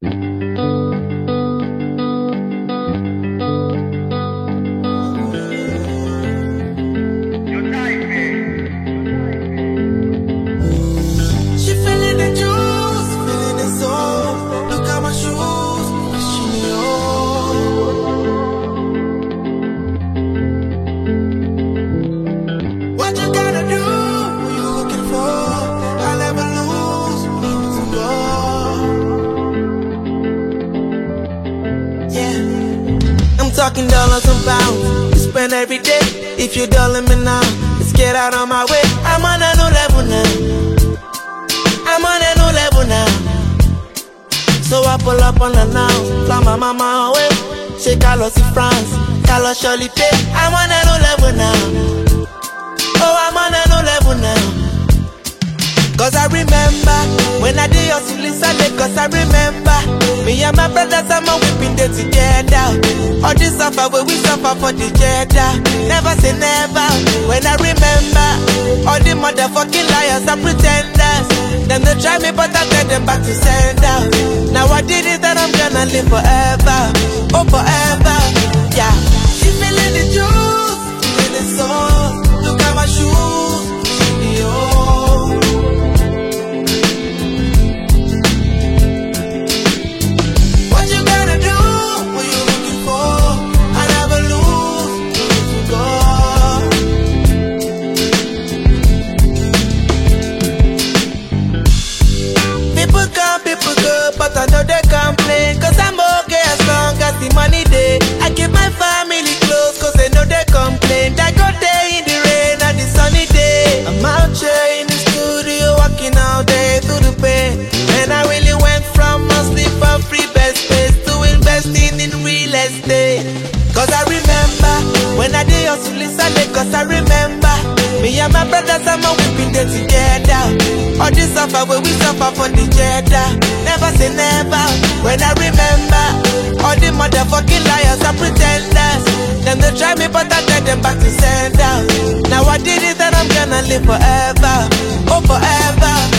Talking dollars and pounds, you spend every day. If you dollar me now, let's get out of my way. I'm on a new level now. I'm on a new level now. So I pull up on her now, fly my mama away. She Carlos in France, Carlos surely pay. I'm on a new level now. Oh, I'm on a new level now. Cause I remember when I did your Sunday, cause I remember me and my brothers and my we been there together. All this suffer where we suffer for the Jeddah. Never say never. When I remember all the motherfucking liars and pretenders. Them they try me but I get them back to sender. Now I did it and I'm gonna live forever. Oh forever, yeah. She feeling the juice, feeling the soul. Look at my shoes, yo. But I know they complain, cause I'm okay as long as the money day. I keep my family close, cause they know they complain. I go day in the rain and the sunny day. I'm out here in the studio, working all day through the pain. And I really went from mostly for free best space to investing in real estate. Cause I remember when I did hustle Sunday, cause I remember me and my brothers and my we been there together. All this suffer where we suffer for the Jeddah. Never say never. When I remember all the motherfucking liars and pretenders. Them they try me but I get them back to sender. Now I did it and I'm gonna live forever. Oh forever.